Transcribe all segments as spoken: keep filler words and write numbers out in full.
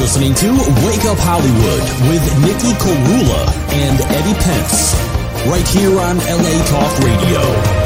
listening to Wake Up Hollywood with Nikki Korula and Eddie Pence, right here on L A Talk Radio.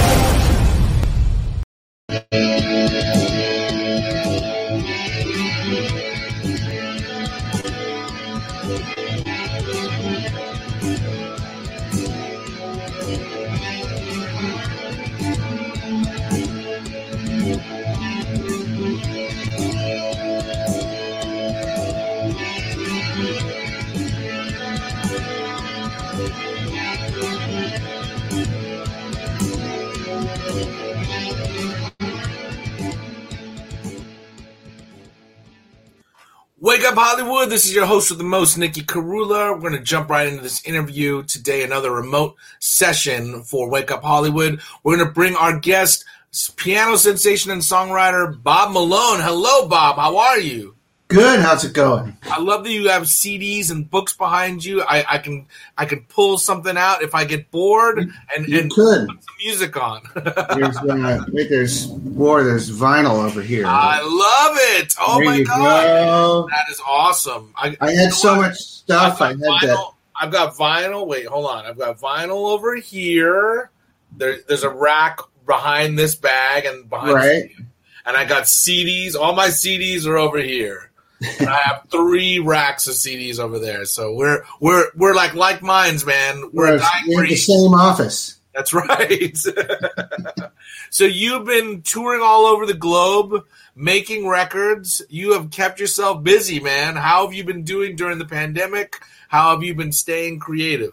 Wake Up Hollywood, this is your host with the most, Nikki Korula. We're going to jump right into this interview today, another remote session for Wake Up Hollywood. We're going to bring our guest, piano sensation and songwriter, Bob Malone. Hello, Bob. How are you? Good. How's it going? I love that you have C Ds and books behind you. I, I can I can pull something out if I get bored and, you and could. put some music on. there's, uh, wait, there's more. There's vinyl over here. I love it. Oh, there my you God. Go. That is awesome. I, I had so much stuff. I had vinyl, that. I've got vinyl. Wait, hold on. I've got vinyl over here. There, there's a rack behind this bag and behind right. this, and I got C Ds. All my C Ds are over here. And I have three racks of C Ds over there. So we're we're we're like like minds, man. We're, We're in the same office. That's right. So you've been touring all over the globe, making records. You have kept yourself busy, man. How have you been doing during the pandemic? How have you been staying creative?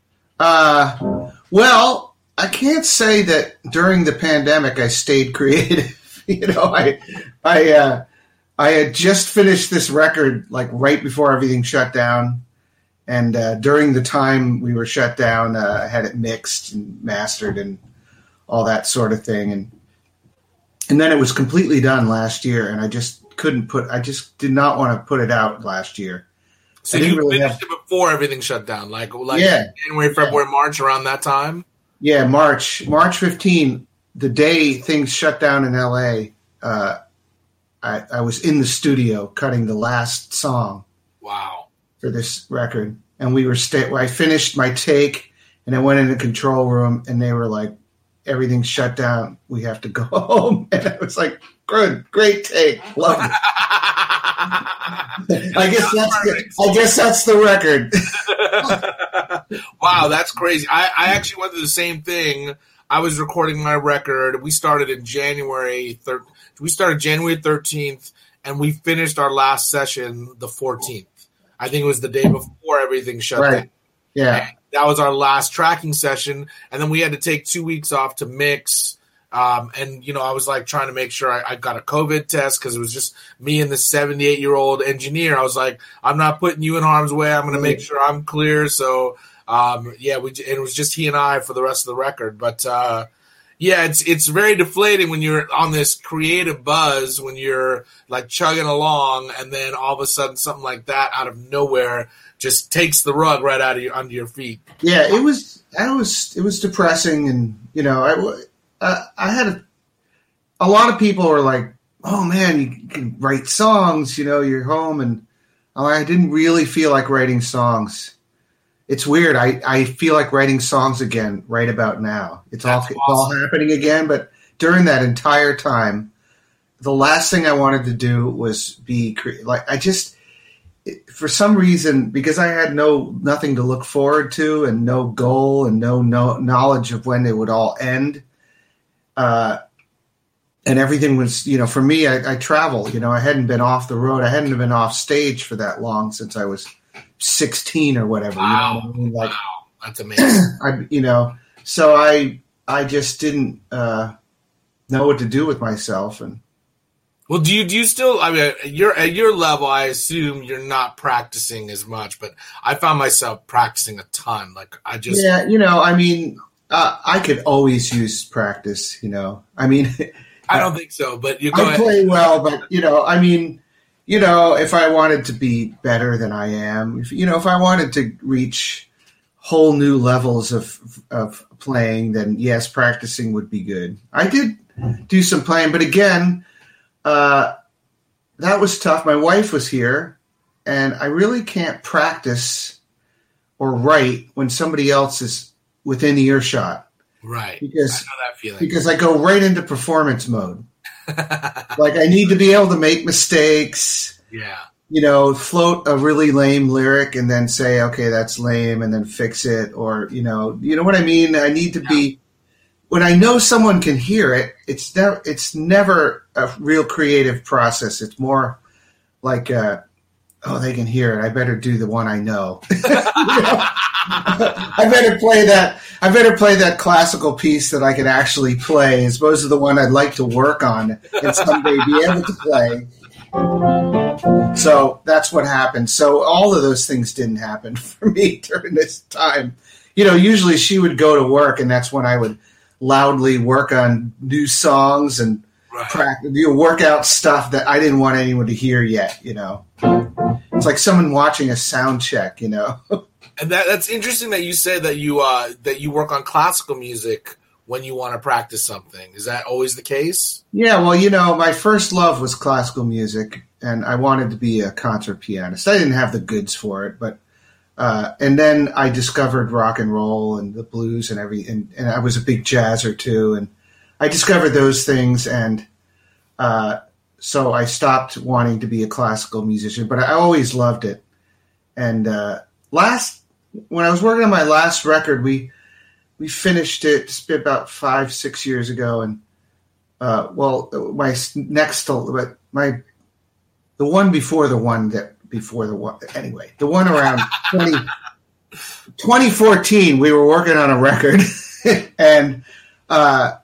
Uh, well, I can't say that during the pandemic I stayed creative. you know, I I uh, I had just finished this record like right before everything shut down. And uh, during the time we were shut down, uh, I had it mixed and mastered and all that sort of thing. And and then it was completely done last year. And I just couldn't put, I just did not want to put it out last year. So you really finished have, it before everything shut down, like, like yeah, January, February, yeah. March, around that time? Yeah, March. March fifteenth, the day things shut down in L A, uh, I, I was in the studio cutting the last song. Wow. For this record. And we were sta- I finished my take and I went in the control room and they were like, everything's shut down. We have to go home. And I was like, good, great take. Love it. I guess that's the, I guess that's the record. Wow, that's crazy. I, I actually went through the same thing. I was recording my record. We started in January third. We started January thirteenth, and we finished our last session the fourteenth. I think it was the day before everything shut right. down. Yeah. And that was our last tracking session, and then we had to take two weeks off to mix. Um, and, you know, I was, like, trying to make sure I, I got a COVID test because it was just me and the seventy-eight-year-old engineer. I was like, I'm not putting you in harm's way. I'm going to make sure I'm clear. So, um, yeah, we, and it was just he and I for the rest of the record. But, uh, yeah, it's it's very deflating when you're on this creative buzz, when you're like chugging along, and then all of a sudden something like that out of nowhere just takes the rug right out of your under your feet. Yeah, it was. I was. It was depressing, and you know, I uh, I had a, a lot of people were like, "Oh man, you can write songs." You know, you're home, and I didn't really feel like writing songs. It's weird. I, I feel like writing songs again right about now. It's all That's it's awesome. all happening again. But during that entire time, the last thing I wanted to do was be cre- like I just for some reason because I had no nothing to look forward to and no goal and no no knowledge of when it would all end. Uh, and everything was, you know, for me, I, I travel. You know, I hadn't been off the road. I hadn't been off stage for that long since I was sixteen or whatever. Wow. You know what I mean? Like, wow. That's amazing. I, you know, so I, I just didn't uh, know what to do with myself. And well, do you do you still? I mean, you're at your level. I assume you're not practicing as much, but I found myself practicing a ton. Like I just, yeah, you know, I mean, uh, I could always use practice. You know, I mean, I don't think so. But you go I ahead. play well, but you know, I mean. You know, if I wanted to be better than I am, if, you know, if I wanted to reach whole new levels of of playing, then yes, practicing would be good. I did do some playing, but again, uh, that was tough. My wife was here, and I really can't practice or write when somebody else is within earshot. Right. Because, I know that feeling. Because I go right into performance mode. Like I need to be able to make mistakes. Yeah. You know, float a really lame lyric and then say, okay, that's lame, and then fix it. Or, you know, you know what I mean? I need to yeah. be, when I know someone can hear it, it's never, it's never a real creative process. It's more like, uh, oh, they can hear it. I better do the one I know. You know? I better play that. I better play that classical piece that I can actually play, as opposed to the one I'd like to work on and someday be able to play. So that's what happened. So all of those things didn't happen for me during this time. You know, usually she would go to work, and that's when I would loudly work on new songs and right. practice, you know, work out stuff that I didn't want anyone to hear yet. You know, it's like someone watching a sound check. You know. And that, that's interesting that you say that you uh, that you work on classical music when you want to practice something. Is that always the case? Yeah, well, you know, my first love was classical music, and I wanted to be a concert pianist. I didn't have the goods for it, but uh, and then I discovered rock and roll and the blues and every, and, and I was a big jazzer too, and I discovered those things, and uh, so I stopped wanting to be a classical musician, but I always loved it. And uh, last. When I was working on my last record, we we finished it about five, six years ago, and uh, well, my next, but my the one before the one that before the one anyway, the one around twenty, twenty fourteen, we were working on a record, and uh,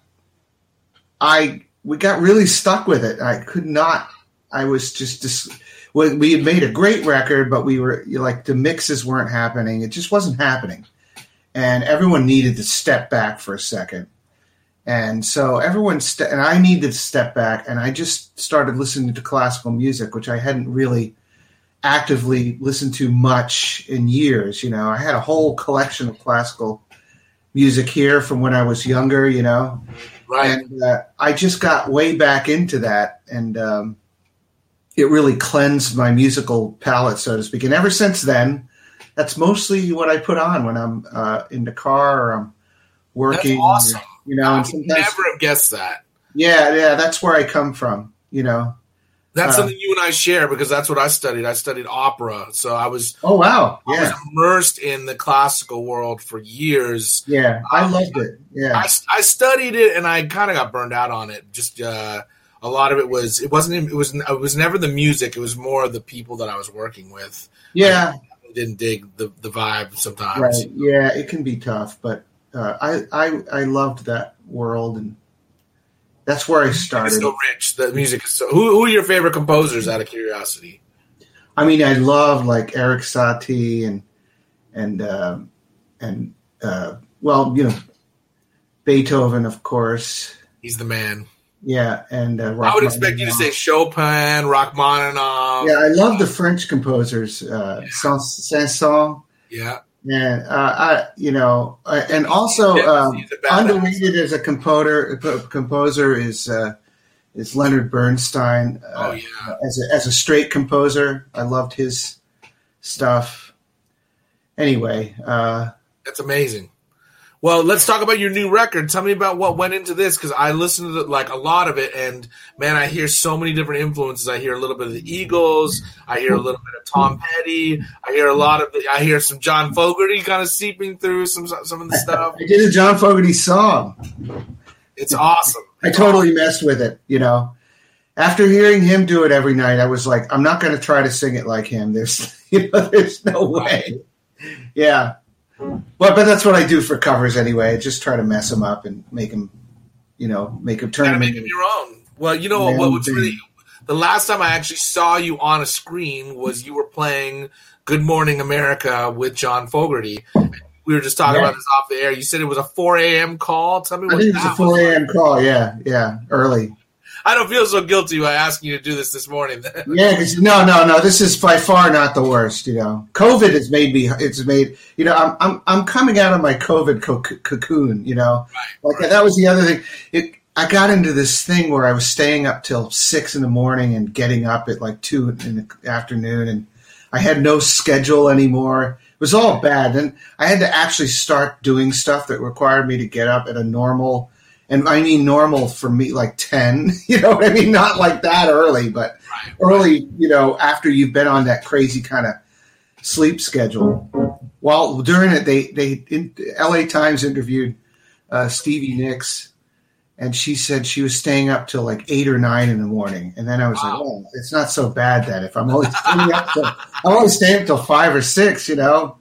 I we got really stuck with it. I could not. I was just. just We had made a great record, but we were like the mixes weren't happening. It just wasn't happening. And everyone needed to step back for a second. And so everyone, st- and I needed to step back, and I just started listening to classical music, which I hadn't really actively listened to much in years. You know, I had a whole collection of classical music here from when I was younger, you know. Right. And uh, I just got way back into that, and um it really cleansed my musical palate, so to speak. And ever since then, that's mostly what I put on when I'm uh, in the car or I'm working. That's awesome. Or, you know, I and would never have guessed that. Yeah, yeah, that's where I come from, you know. That's uh, something you and I share, because that's what I studied. I studied opera. So I was Oh, wow. Yeah. I was immersed in the classical world for years. Yeah, I um, loved it. Yeah. I, I studied it, and I kind of got burned out on it. Just uh a lot of it was, it wasn't, it was, it was never the music. It was more the people that I was working with. Yeah. I didn't dig the, the vibe sometimes. Right. Yeah, it can be tough, but uh, I, I, I loved that world, and that's where I started. It's so rich. The music is so, who, who are your favorite composers, out of curiosity? I mean, I love like Eric Satie and, and, um, and, uh, well, you know, Beethoven, of course. He's the man. Yeah, and uh, I would expect you to say Chopin, Rachmaninoff. Yeah, I love the French composers, uh, yeah. Saint-Saëns. Yeah, and uh, I, you know, uh, and also um, underrated as a composer. Composer is uh, is Leonard Bernstein. Uh, oh yeah, as a as a straight composer, I loved his stuff. Anyway, uh, that's amazing. Well, let's talk about your new record. Tell me about what went into this, because I listened to like a lot of it, and man, I hear so many different influences. I hear a little bit of the Eagles. I hear a little bit of Tom Petty. I hear a lot of the, I hear some John Fogerty kind of seeping through some some of the stuff. I did a John Fogerty song. It's awesome. I totally messed with it. You know, after hearing him do it every night, I was like, I'm not going to try to sing it like him. There's, you know, there's no way. Yeah. Well, but that's what I do for covers anyway. I just try to mess them up and make them, you know, make them turn them make into them your own. Well, you know what? What's really the last time I actually saw you on a screen was you were playing "Good Morning America" with John Fogerty. We were just talking yeah. about this off the air. You said it was a four a.m. call. Tell me what I think it was a four a.m. call. Yeah, yeah, early. I don't feel so guilty by asking you to do this this morning. Yeah, because no, no, no. This is by far not the worst. You know, COVID has made me. It's made. You know, I'm I'm I'm coming out of my COVID co- cocoon. You know, right, like right. that was the other thing. It. I got into this thing where I was staying up till six in the morning and getting up at like two in the afternoon, and I had no schedule anymore. It was all bad. And I had to actually start doing stuff that required me to get up at a normal, and I mean normal for me, like ten, you know what I mean? Not like that early, but Right. early, you know, after you've been on that crazy kind of sleep schedule. While during it, they, they in, L A Times interviewed uh, Stevie Nicks, and she said she was staying up till like eight or nine in the morning. And then I was Wow. like, oh, it's not so bad then. If I'm only staying up till, I'm only staying up till five or six, you know?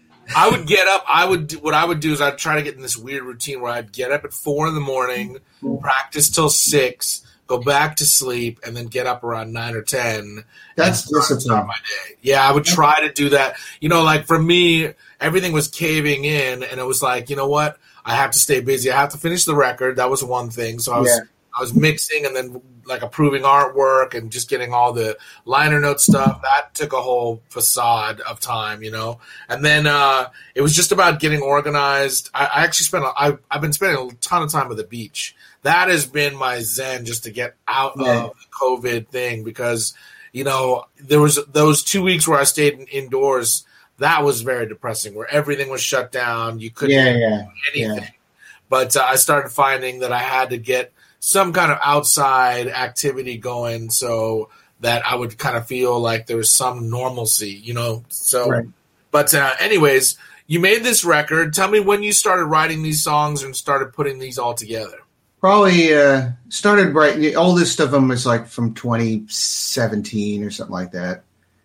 I would get up. I would do, what I would do is I'd try to get in this weird routine where I'd get up at four in the morning, practice till six, go back to sleep, and then get up around nine or ten. That's and start- discipline. start my day. Yeah, I would try to do that. You know, like for me, everything was caving in, and it was like, you know what? I have to stay busy. I have to finish the record. That was one thing. So I was Yeah. I was mixing and then like approving artwork and just getting all the liner note stuff. That took a whole facade of time, you know. And then uh, it was just about getting organized. I, I actually spent. A, I, I've been spending a ton of time at the beach. That has been my zen, just to get out Yeah. of the COVID thing, because you know there was those two weeks where I stayed in, indoors. That was very depressing, where everything was shut down. You couldn't Yeah, do yeah, anything. yeah. But uh, I started finding that I had to get some kind of outside activity going so that I would kind of feel like there was some normalcy, you know? So, Right. but uh, anyways, you made this record. Tell me when you started writing these songs and started putting these all together. Probably uh, started writing. The oldest of them was like from twenty seventeen or something like that.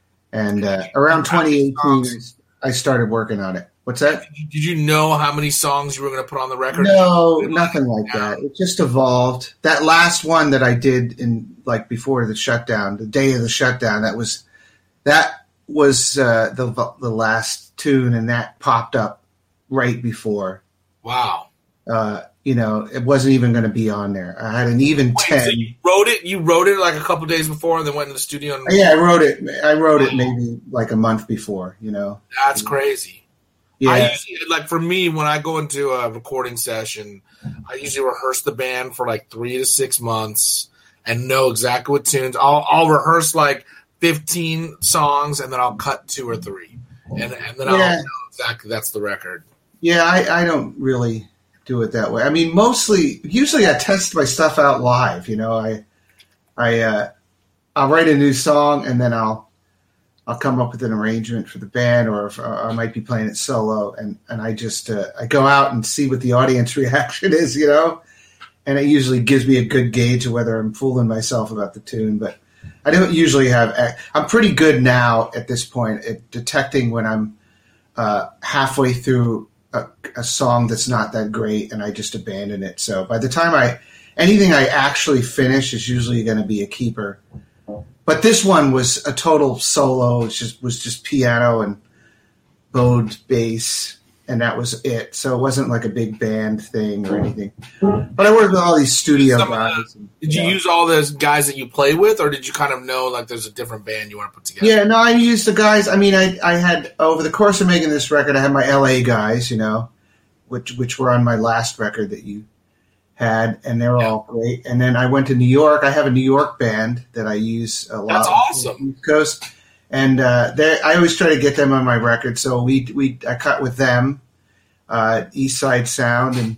And uh, around twenty eighteen, I started working on it. What's that? Did you know how many songs you were going to put on the record? No, nothing like that. It just evolved. That last one that I did in like before the shutdown, the day of the shutdown, that was that was uh, the the last tune, and that popped up right before. Wow. Uh, you know, it wasn't even going to be on there. I had an even Wait, ten. so you wrote it? You wrote it like a couple days before, and then went in the studio. And Yeah, I wrote it. I wrote it maybe like a month before. You know, That's crazy. yeah, I usually, like for me, when I go into a recording session, I usually rehearse the band for like three to six months and know exactly what tunes. I'll I'll rehearse like fifteen songs, and then I'll cut two or three, and and then I'll Yeah. know exactly that's the record. yeah. I, I don't really do it that way. I mean, mostly, usually, I test my stuff out live. You know, I I uh, I'll write a new song, and then I'll I'll come up with an arrangement for the band, or if, uh, I might be playing it solo, and and I just uh, I go out and see what the audience reaction is, you know, and it usually gives me a good gauge of whether I'm fooling myself about the tune. But I don't usually have. I'm pretty good now at this point at detecting when I'm uh, halfway through a, a song that's not that great, and I just abandon it. So by the time I anything I actually finish is usually going to be a keeper. But this one was a total solo. It just was just piano and bowed bass, and that was it. So it wasn't like a big band thing or anything. But I worked with all these studio Some of guys. the- and- Did you yeah. use all those guys that you play with, or did you kind of know like there's a different band you want to put together? Yeah, no, I used the guys. I mean, I I had over the course of making this record, I had my L A guys, you know, which which were on my last record that you had, and they're Yeah. all great. And then I went to New York. I have a New York band that I use a lot. That's awesome. on the East Coast, and uh, they I always try to get them on my record. So we we I cut with them, uh, East Side Sound, and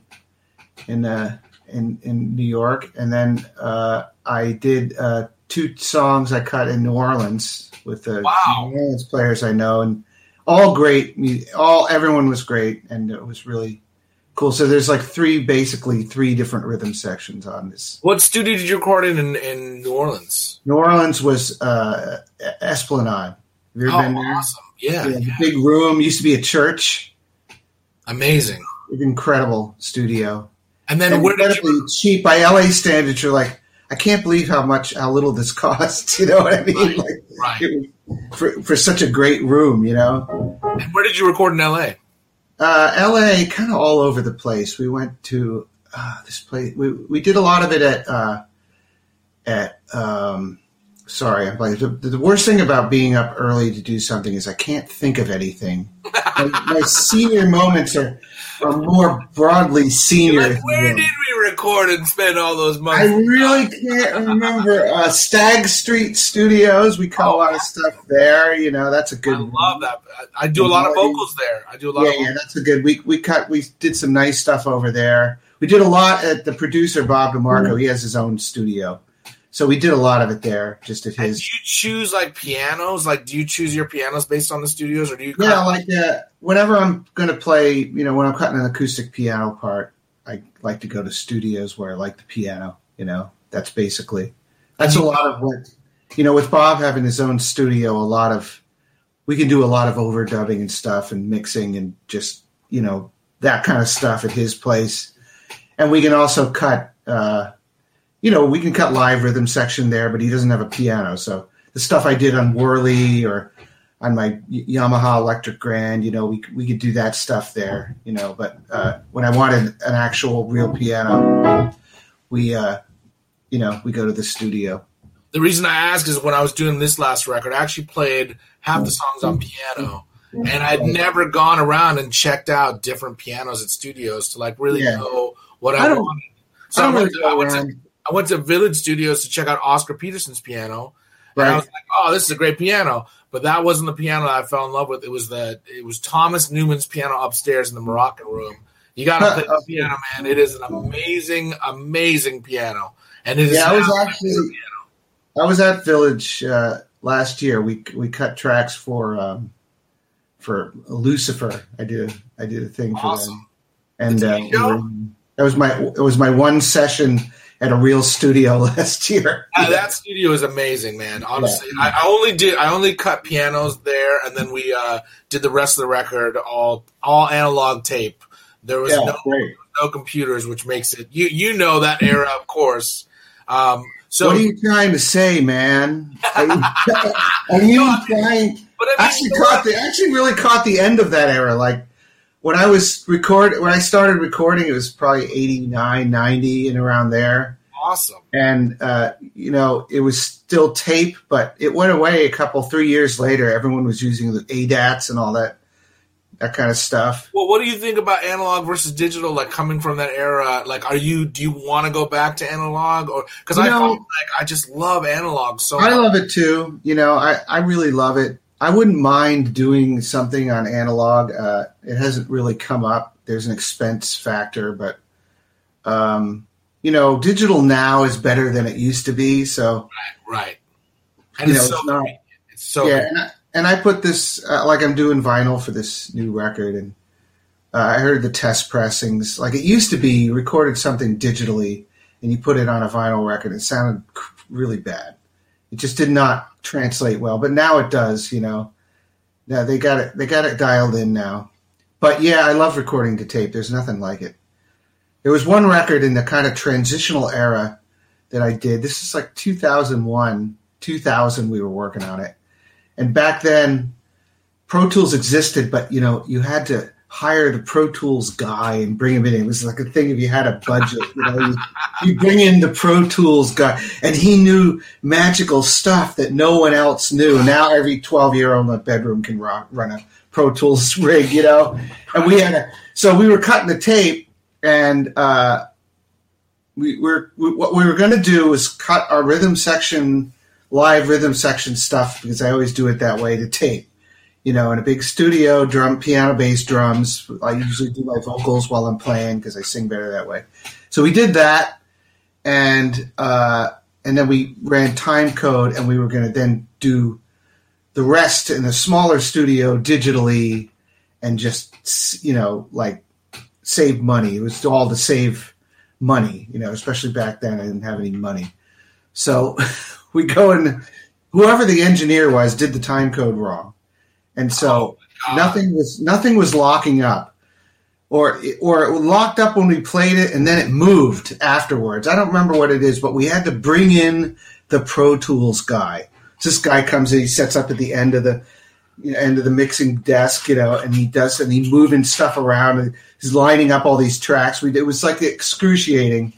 in uh, in in New York, and then uh, I did uh, two songs I cut in New Orleans with the Wow. New Orleans players I know, and all great. mu- All everyone was great, and it was really cool. So there's like three, basically three different rhythm sections on this. What studio did you record in in, in New Orleans? New Orleans was uh, Esplanade. Have you ever Oh, been there? awesome! Yeah, Yeah, yeah. the big room used to be a church. Amazing. Incredible studio. And then where did Incredibly you? cheap by L A standards. You're like, I can't believe how much, how little this costs. You know what I mean? Right, Like, right. it was for for such a great room, you know. And where did you record in L A? Uh, L A, kind of all over the place. We went to uh, this place. We we did a lot of it at uh, at. Um, sorry, I'm like the, the worst thing about being up early to do something is I can't think of anything. my, my senior moments are are more broadly senior. Like, where did we record record and spend all those months? I really can't remember. Uh, Stag Street Studios. We cut oh, a lot of stuff there. You know, that's a good. I love that. I, I do a lot of vocals there. I do a lot. Yeah, of vocals. yeah, that's a good. We we cut. We did some nice stuff over there. We did a lot at the producer Bob DeMarco. Mm-hmm. He has his own studio, so we did a lot of it there. Just at his. And do you choose like pianos? Like, do you choose your pianos based on the studios, or do you? Yeah, cut- like uh, whenever I'm going to play, you know, when I'm cutting an acoustic piano part, I like to go to studios where I like the piano. You know, that's basically that's a lot of what you know. With Bob having his own studio, a lot of we can do a lot of overdubbing and stuff and mixing and just you know that kind of stuff at his place. And we can also cut, uh, you know, we can cut live rhythm section there, but he doesn't have a piano. So the stuff I did on Worley or on my Yamaha Electric Grand, you know, we we could do that stuff there, you know. But uh, when I wanted an actual real piano, we, uh, you know, we go to the studio. The reason I ask is when I was doing this last record, I actually played half the songs on piano. And I'd never gone around and checked out different pianos at studios to like really yeah. know what I, I wanted. So I, I, went to, I, went to, I went to Village Studios to check out Oscar Peterson's piano. Right. And I was like, oh, this is a great piano. But that wasn't the piano that I fell in love with. It was the it was Thomas Newman's piano upstairs in the Moroccan room. You got to play the piano, man. It is an amazing, amazing piano. And it is yeah, I was actually I was at Village uh, last year. We we cut tracks for um, for Lucifer. I did I did a thing for awesome. them. And uh, we were, that was my it was my one session at a real studio last year. Uh, that studio is amazing, man. Honestly, yeah. I, I only did I only cut pianos there, and then we uh, did the rest of the record all all analog tape. There was yeah, no great. no computers, which makes it you you know that era, of course. Um, so what are you trying to say, man? Are you, are you no, trying? But I mean, actually caught the actually really caught the end of that era, like. When I was record, when I started recording, it was probably eighty-nine, ninety, and around there. Awesome. And, uh, you know, it was still tape, but it went away a couple, three years later. Everyone was using the A D A Ts and all that, that kind of stuff. Well, what do you think about analog versus digital, like coming from that era? Like, are you, do you want to go back to analog? Or, cause I feel like I just love analog so much. I love it too. You know, I, I really love it. I wouldn't mind doing something on analog. Uh, it hasn't really come up. There's an expense factor, but um, you know, digital now is better than it used to be. So, right, right. And you it's, know, so it's not, it's so yeah. And I, and I put this uh, like I'm doing vinyl for this new record, and uh, I heard the test pressings. Like it used to be, you recorded something digitally and you put it on a vinyl record. It sounded really bad. It just did not translate well, but now it does. You know, now they got it. They got it dialed in now. But yeah, I love recording to tape. There's nothing like it. There was one record in the kind of transitional era that I did. This is like two thousand one, two thousand. We were working on it, and back then, Pro Tools existed, but you know, you had to hire the Pro Tools guy and bring him in. It was like a thing if you had a budget, you know, you, you bring in the Pro Tools guy, and he knew magical stuff that no one else knew. Now every twelve-year-old in the bedroom can rock, run a Pro Tools rig, you know. And we had a, so we were cutting the tape, and uh, we were we, what we were going to do was cut our rhythm section, live rhythm section stuff, because I always do it that way to tape. You know, in a big studio, drum, piano, bass, drums. I usually do my vocals while I'm playing because I sing better that way. So we did that, and uh, and then we ran time code, and we were going to then do the rest in a smaller studio digitally, and just you know like save money. It was all to save money, you know, especially back then I didn't have any money. So we go and whoever the engineer was did the time code wrong. And so oh nothing was nothing was locking up, or or it locked up when we played it, and then it moved afterwards. I don't remember what it is, but we had to bring in the Pro Tools guy. This guy comes in, he sets up at the end of the you know, end of the mixing desk, you know, and he does, and he's moving stuff around, and he's lining up all these tracks. We it was like excruciating,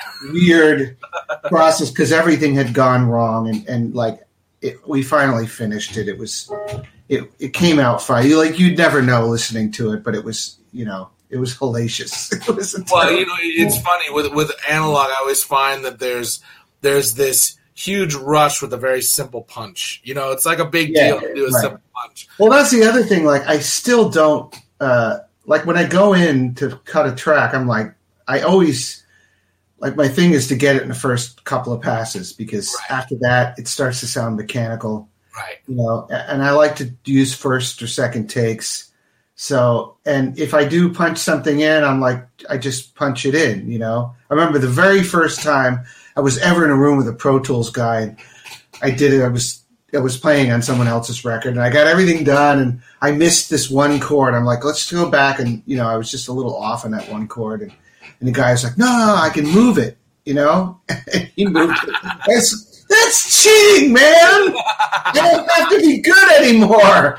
weird process because everything had gone wrong, and and like it, we finally finished it. It was. It it came out fine. You like you'd never know listening to it, but it was you know It was hellacious. It was well, you know, it's funny with with analog. I always find that there's there's this huge rush with a very simple punch. You know, it's like a big yeah, deal to do a right. simple punch. Well, that's the other thing. Like, I still don't uh, like when I go in to cut a track. I'm like, I always like my thing is to get it in the first couple of passes because right. after that it starts to sound mechanical. Right. You know, and I like to use first or second takes. So, and if I do punch something in, I'm like, I just punch it in, you know. I remember the very first time I was ever in a room with a Pro Tools guy, and I did it. I was I was playing on someone else's record, and I got everything done, and I missed this one chord. I'm like, let's go back, and you know, I was just a little off on that one chord, and, and the guy was like, no, no, no, I can move it, you know. And he moved it. That's that's cheating, man. I don't have to be good anymore.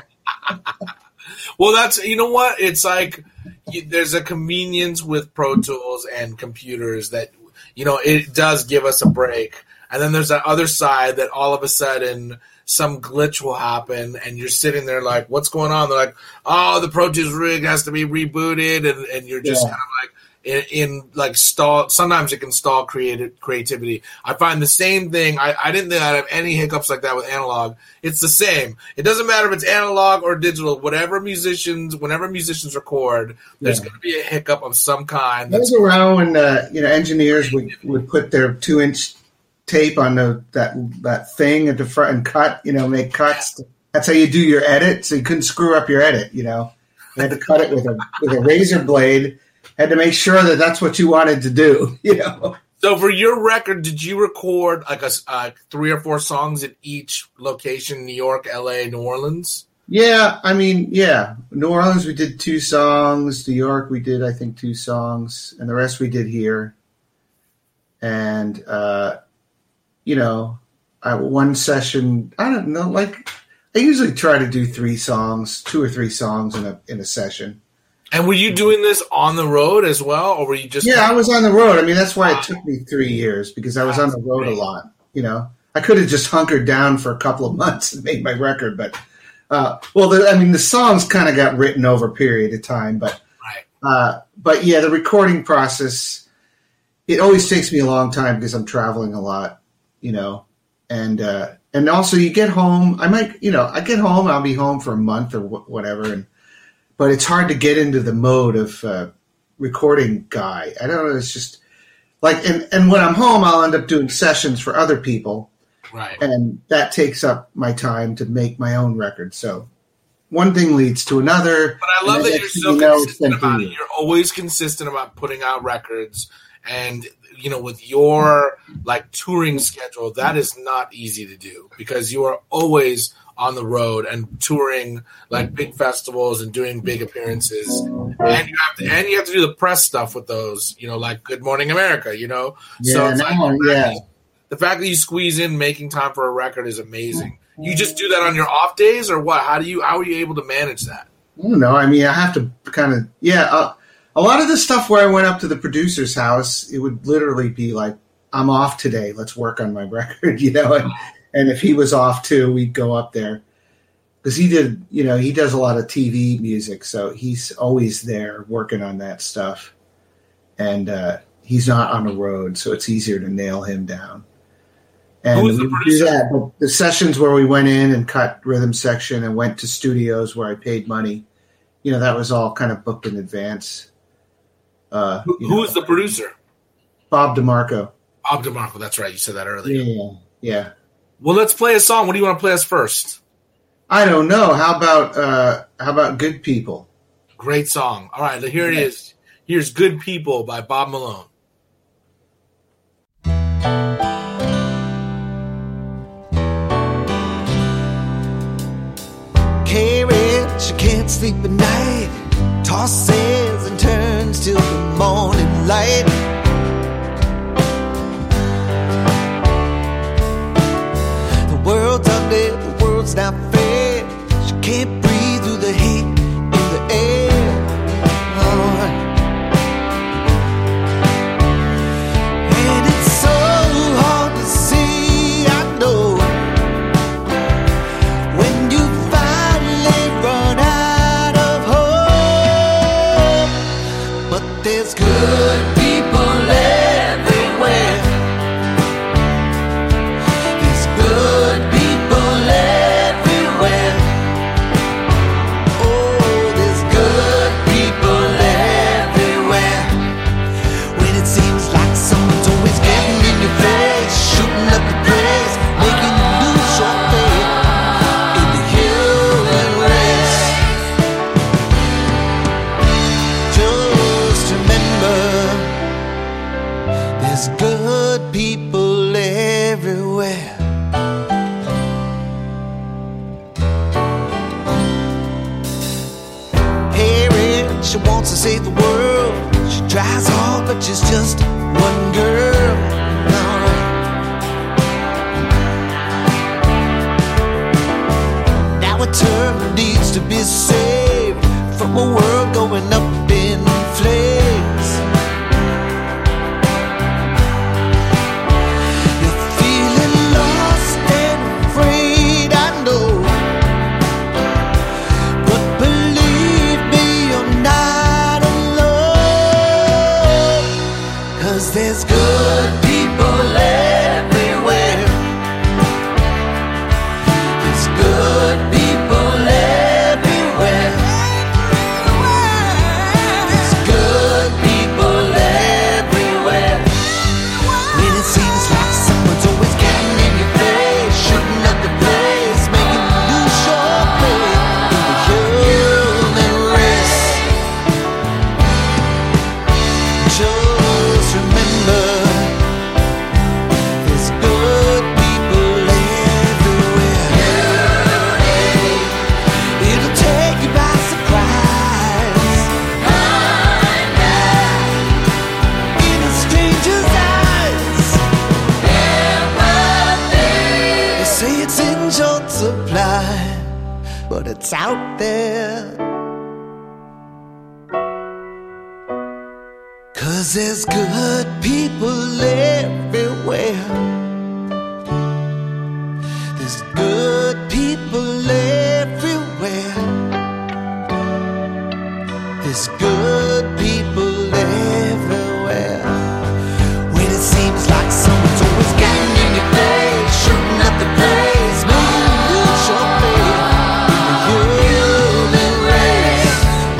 Well, that's, you know what? It's like you, there's a convenience with Pro Tools and computers that, you know, it does give us a break. And then there's that other side that all of a sudden some glitch will happen and you're sitting there like, what's going on? They're like, oh, the Pro Tools rig has to be rebooted. And, and you're just yeah. kind of like in, in like stall. Sometimes it can stall creative creativity. I find the same thing. I, I didn't think I'd have any hiccups like that with analog. It's the same. It doesn't matter if it's analog or digital. Whatever musicians, whenever musicians record, there's yeah. going to be a hiccup of some kind. That was around when uh, you know engineers would, would put their two inch tape on the that that thing at the front and cut. You know, make cuts. That's how you do your edit. So you couldn't screw up your edit. You know, you had to cut it with a with a razor blade. Had to make sure that that's what you wanted to do. You know. So for your record, did you record like a uh, three or four songs in each location? New York, L A, New Orleans? Yeah, I mean, yeah. New Orleans, we did two songs. New York, we did, I think, two songs. And the rest we did here. And, uh, you know, I, one session, I don't know, like, I usually try to do three songs, two or three songs in a in a session. And were you doing this on the road as well, or were you just... Yeah, I was on the road. I mean, that's why it took me three years, because I was on the road a lot, you know. I could have just hunkered down for a couple of months and made my record, but... Uh, well, the, I mean, the songs kind of got written over a period of time, but... Right. Uh, but, yeah, the recording process, it always takes me a long time because I'm traveling a lot, you know. And uh, and also you get home, I might, you know, I get home, I'll be home for a month or wh- whatever, and but it's hard to get into the mode of uh, recording guy. I don't know. It's just like, and, and when I'm home, I'll end up doing sessions for other people. Right. And that takes up my time to make my own record. So one thing leads to another. But I love that you're so you know, consistent about it. You're always consistent about putting out records. And, you know, with your like touring schedule, that is not easy to do because you are always on the road and touring like big festivals and doing big appearances, and you have to and you have to do the press stuff with those, you know, like Good Morning America, you know. Yeah, so it's no, like, yeah. The fact that you squeeze in making time for a record is amazing. You just do that on your off days, or what? How do you how are you able to manage that? I don't know. I mean, I have to kind of yeah. Uh, a lot of the stuff where I went up to the producer's house, it would literally be like, "I'm off today. Let's work on my record," you know. And, And if he was off too, we'd go up there because he did, you know, he does a lot of T V music. So he's always there working on that stuff. And uh, he's not on the road, so it's easier to nail him down. And Who was the we producer? do that. But the sessions where we went in and cut rhythm section and went to studios where I paid money, you know, that was all kind of booked in advance. Uh, Who, who was the producer? Bob DeMarco. Bob DeMarco, that's right. You said that earlier. Yeah, yeah. Well, let's play a song. What do you want to play us first? I don't know. How about uh, how about Good People? Great song. All right, here it is. Here's Good People by Bob Malone. Carrie, she can't sleep at night. Tosses and turns till the morning light. The world's ugly, the world's not fair. She can't breathe through the heat in the air. Oh. And it's so hard to see, I know, when you finally run out of hope. There's good people everywhere. She wants to save the world. She tries hard, but she's just one girl. No. Now a turn needs to be saved from a world going up in flames. You're feeling lost and afraid, I know. There's good people everywhere. There's good people everywhere. There's good people everywhere. When it seems like someone's always getting in your face, shooting up the place, making you lose your faith in the human race. Just remember, there's good people everywhere. It'll take you by surprise. Find out in a stranger's eyes. Empathy. They say it's in short supply, but it's out there. 'Cause there's good people everywhere. There's good people everywhere. There's good people everywhere. When it seems like someone's always getting in your face, shooting up the place, making you lose your faith in the human race.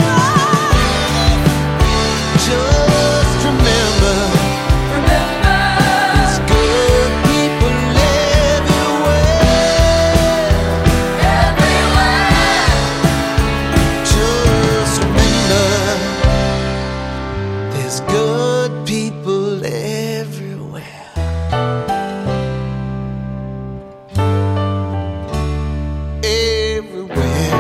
Just remember, there's good people everywhere. Just remember, there's good people everywhere. Everywhere.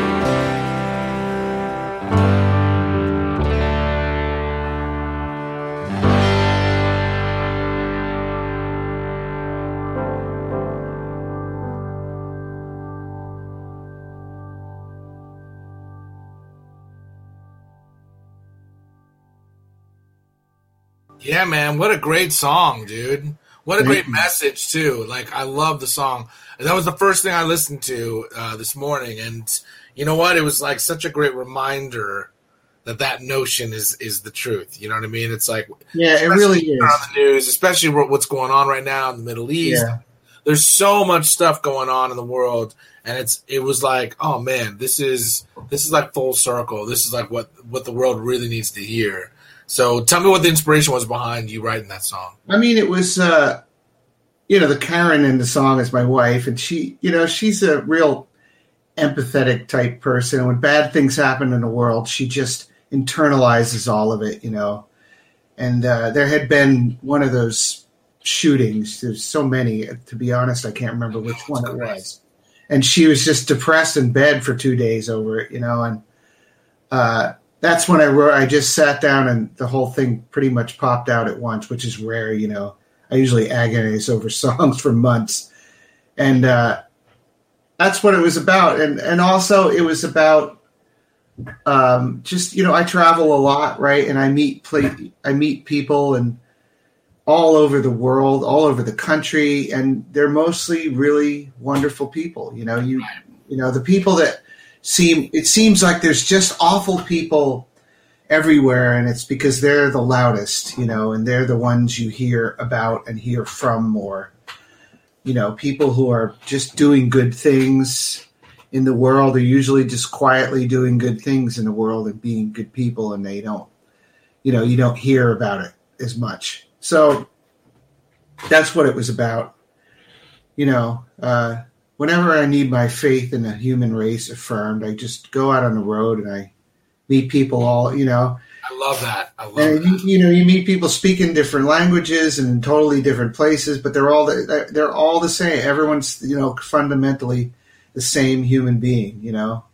Yeah, man, what a great song, dude. What a Thank great you. message, too. Like, I love the song. And that was the first thing I listened to uh, this morning. And you know what? It was like such a great reminder that that notion is is the truth. You know what I mean? It's like, Yeah, it really especially is. on the news, especially what- what's going on right now in the Middle East. Yeah. There's so much stuff going on in the world, and it's it was like, oh man, this is this is like full circle. This is like what what the world really needs to hear. So tell me what the inspiration was behind you writing that song. I mean, it was, uh, you know, the Karen in the song is my wife, and she, you know, she's a real empathetic type person. When bad things happen in the world, she just internalizes all of it, you know. And uh, there had been one of those shootings. There's so many. To be honest, I can't remember which one it was. And she was just depressed in bed for two days over it, you know. And uh, that's when I wrote. I just sat down, and the whole thing pretty much popped out at once, which is rare, you know. I usually agonize over songs for months, and uh, that's what it was about. And and also it was about um, just, you know, I travel a lot, right? And I meet play, I meet people and all over the world, all over the country, and they're mostly really wonderful people. You know, you you know the people that seem it seems like there's just awful people everywhere, and it's because they're the loudest, you know, and they're the ones you hear about and hear from more. You know, people who are just doing good things in the world are usually just quietly doing good things in the world and being good people, and they don't, you know, you don't hear about it as much. So that's what it was about. You know, uh, whenever I need my faith in the human race affirmed, I just go out on the road and I meet people all, you know, I love that. I love and that. You, you know, you meet people speaking different languages and in totally different places, but they're all the, they're all the same. Everyone's, you know, fundamentally the same human being. You know,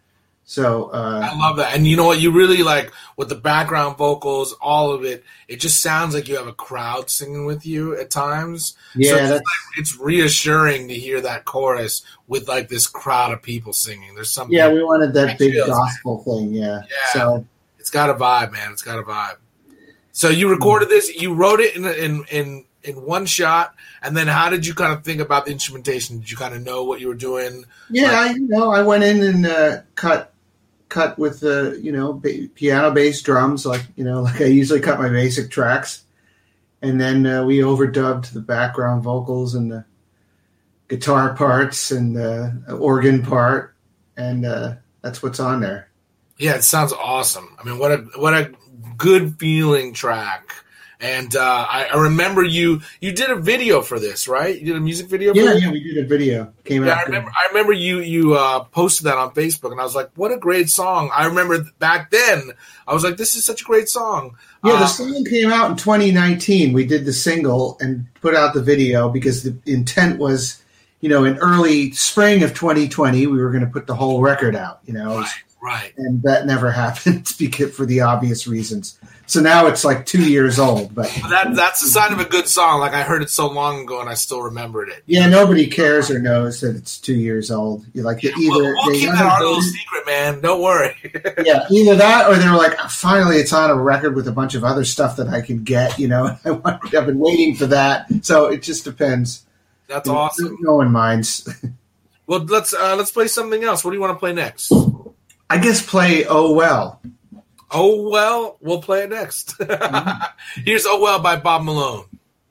so uh, I love that. And you know what? You really like with the background vocals, all of it. It just sounds like you have a crowd singing with you at times. Yeah, so it's, that's, like, it's reassuring to hear that chorus with like this crowd of people singing. There's something. yeah, we wanted that big feels, gospel thing. Yeah, Yeah. so. It's got a vibe, man. It's got a vibe. So you recorded this, you wrote it in in in in one shot, and then how did you kind of think about the instrumentation? Did you kind of know what you were doing? Yeah, Like- I, you know, I went in and uh, cut cut with the you know ba- piano, bass, drums, like you know, like I usually cut my basic tracks, and then uh, we overdubbed the background vocals and the guitar parts and the organ part, and uh, that's what's on there. Yeah, it sounds awesome. I mean, what a what a good feeling track. And uh, I, I remember you you did a video for this, right? You did a music video. For Yeah, this? yeah, we did a video. Came Yeah, out. I good. remember. I remember you you uh, posted that on Facebook, and I was like, "What a great song!" I remember back then, I was like, "This is such a great song." Yeah, the Um, song came out in twenty nineteen. We did the single and put out the video because the intent was, you know, in early spring of twenty twenty, we were going to put the whole record out, you know, right, right. and that never happened because for the obvious reasons. So now it's like two years old, but But that that's a sign of a good song. Like I heard it so long ago, and I still remembered it. yeah, nobody cares or knows that it's two years old. You like either We'll, we'll they keep that our little undervoted- secret, man. Don't worry. yeah, either that or they were like, finally, it's on a record with a bunch of other stuff that I can get. You know, I want, I've been waiting for that. So it just depends. That's awesome. No one minds. Well, let's uh, let's play something else. What do you want to play next? I guess play Oh Well. Oh well, we'll play it next. Here's Oh Well by Bob Malone.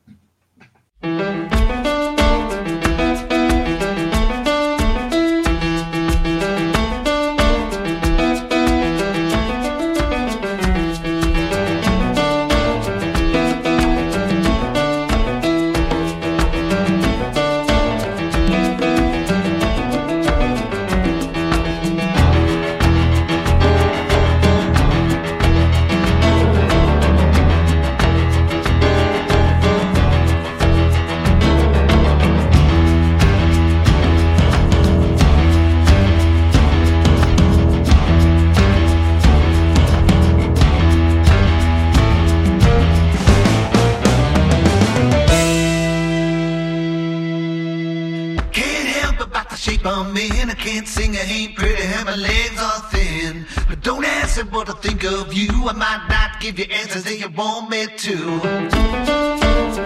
Can't help about the shape I'm in. I can't sing, I ain't pretty, and my legs are thin. But don't ask me what I think of you. I might not give you answers that you want me to.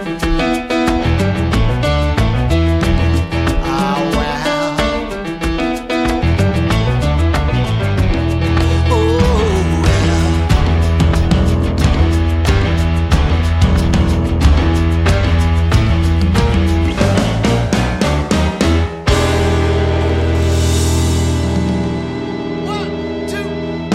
Oh, well. Oh, well. One, two.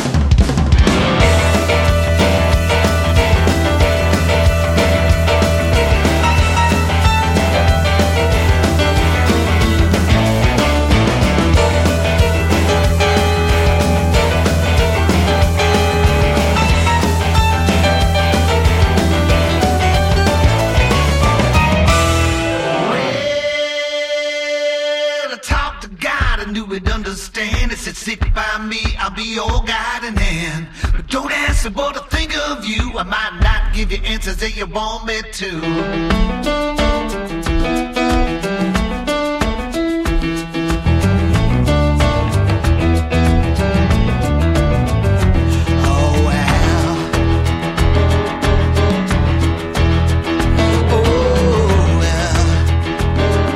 Well, I talked to God, I knew he'd understand. He said, stick by me, I'll be your guiding hand. But don't ask me what I think of you. I might not give you answers that you want me to. Oh, well. Oh, well.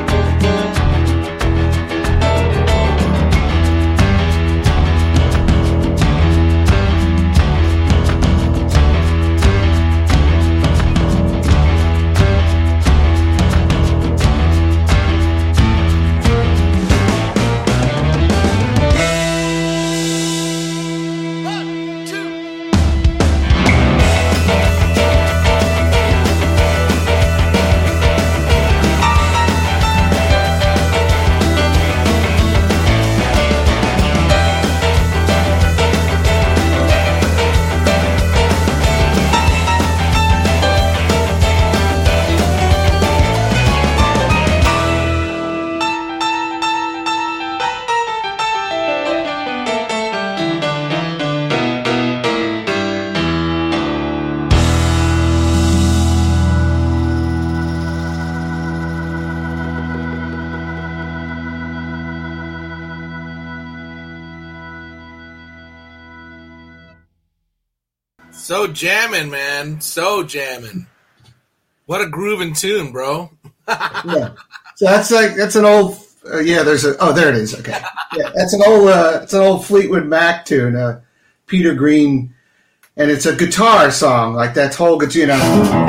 So jamming, man. So jamming. What a grooving tune, bro. Yeah. So that's like that's an old uh, yeah. There's a oh there it is. Okay. Yeah, that's an old uh, it's an old Fleetwood Mac tune. Uh, Peter Green, and it's a guitar song. Like that whole guitar, you know.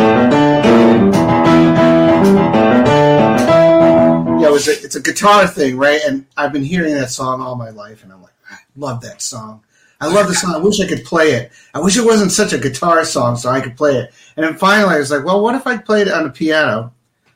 Yeah, it was a, it's a guitar thing, right? And I've been hearing that song all my life, and I'm like, I love that song. I love the song. I wish I could play it. I wish it wasn't such a guitar song so I could play it. And then finally I was like, well, what if I played it on the piano?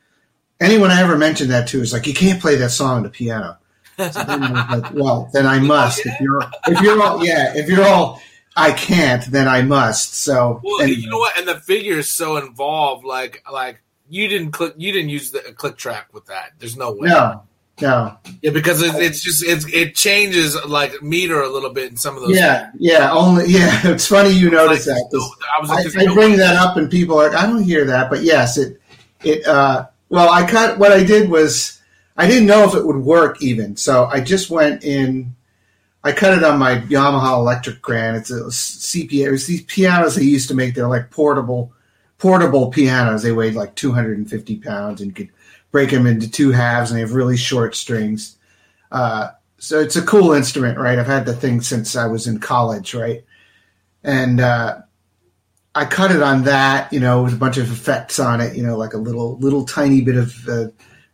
Anyone I ever mentioned that to is like, you can't play that song on the piano. So then I was like, well, then I must. If you're, if you're all, yeah, if you're all, I can't, then I must. So, well, anyway. You know what? And the figure is so involved. Like, like you didn't click, you didn't use the click track with that. There's no way. No. No. Yeah, because it's, it's just it's, it changes like meter a little bit in some of those. Yeah, things. yeah. Only yeah. It's funny you notice like, that. I, was like, I, I bring that up and people are like, I don't hear that, but yes, it it. Uh, well, I cut. What I did was I didn't know if it would work even, so I just went in. I cut it on my Yamaha Electric Grand. It's a C P A. It was these pianos they used to make. They're like portable portable pianos. They weighed like two hundred fifty pounds and you could break them into two halves, and they have really short strings. Uh, so it's a cool instrument, right? I've had the thing since I was in college, right? And uh, I cut it on that, you know, with a bunch of effects on it, you know, like a little little tiny bit of uh,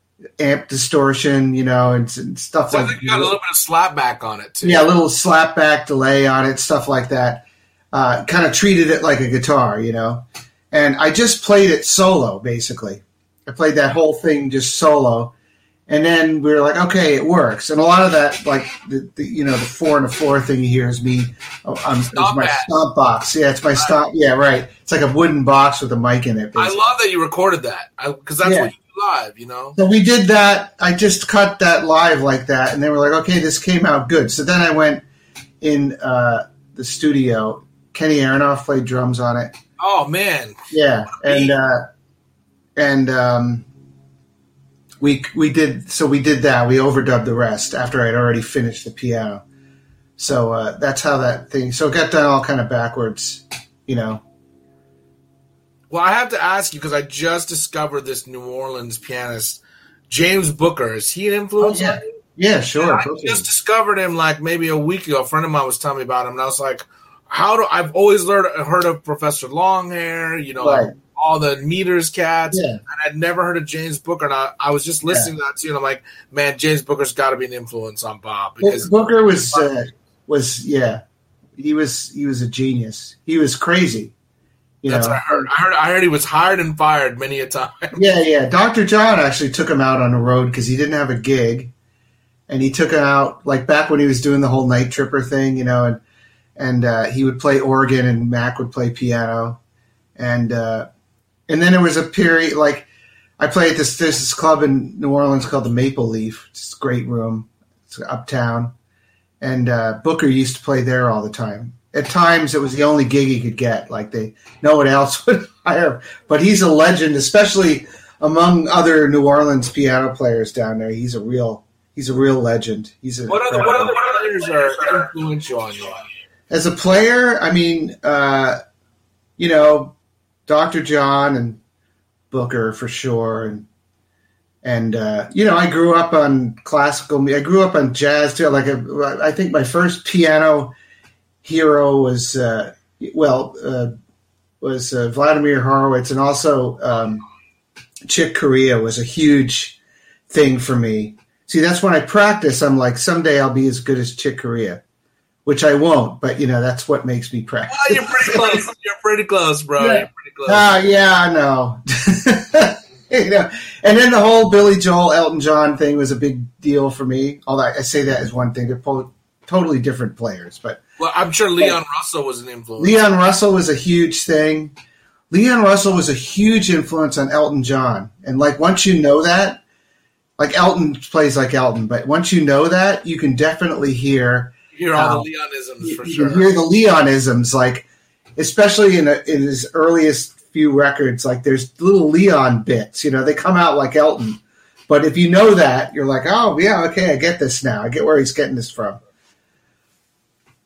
amp distortion, you know, and, and stuff so like that. I think you got a little bit of slapback on it, too. Yeah, a little slapback delay on it, stuff like that. Uh, kind of treated it like a guitar, you know. And I just played it solo, basically. I played that whole thing just solo, and then we were like, okay, it works. And a lot of that, like the, the you know, the four and a four thing you hear is me on my at. stomp box. Yeah, it's my stomp. Yeah, right. It's like a wooden box with a mic in it. Basically. I love that you recorded that because that's yeah. what you do live, you know. So we did that. I just cut that live like that, and they were like, okay, this came out good. So then I went in uh, the studio. Kenny Aronoff played drums on it. Oh man, yeah, and. Uh, And um, we we did so we did that. We overdubbed the rest after I'd already finished the piano. So uh, that's how that thing. So it got done all kind of backwards, you know. Well, I have to ask you because I just discovered this New Orleans pianist, James Booker. Is he an influence? Oh, yeah. yeah, sure. I just discovered him like maybe a week ago. A friend of mine was telling me about him, and I was like, "How do I've always learned heard of Professor Longhair? You know." Right. Like, all the Meters cats, yeah. and I'd never heard of James Booker. And I, I was just listening yeah. to that too, and I'm like, man, James Booker's got to be an influence on Bob because Booker was uh, was yeah, he was he was a genius. He was crazy. You That's know, what I heard. I heard. I heard he was hired and fired many a time. Yeah, yeah. Doctor John actually took him out on the road because he didn't have a gig, and he took him out like back when he was doing the whole Night Tripper thing, you know, and and uh, he would play organ and Mac would play piano, and. Uh, And then there was a period, like, I played at this, there's this club in New Orleans called the Maple Leaf. It's a great room. It's uptown. And uh, Booker used to play there all the time. At times, it was the only gig he could get. Like, they, no one else would hire him. But he's a legend, especially among other New Orleans piano players down there. He's a real, he's a real legend. He's a, what other, what other players are influential on you? As a player, I mean, uh, you know, Doctor John and Booker for sure, and and uh, you know I grew up on classical. I grew up on jazz too. Like a, I think my first piano hero was uh, well uh, was uh, Vladimir Horowitz, and also um, Chick Corea was a huge thing for me. See, that's when I practice. I'm like, someday I'll be as good as Chick Corea. Which I won't, but, you know, that's what makes me practice. Well, you're pretty close. You're pretty close, bro. Yeah. You're pretty close. Uh, yeah, I know. You know. And then the whole Billy Joel, Elton John thing was a big deal for me. Although I say that as one thing. They're po- totally different players. But well, I'm sure Leon Russell was an influence. Leon Russell was a huge thing. Leon Russell was a huge influence on Elton John. And, like, once you know that, like, Elton plays like Elton. But once you know that, you can definitely hear... You hear all um, the Leonisms for you sure. You hear the Leonisms, like especially in, a, in his earliest few records. Like there's little Leon bits, you know, they come out like Elton. But if you know that, you're like, oh yeah, okay, I get this now. I get where he's getting this from.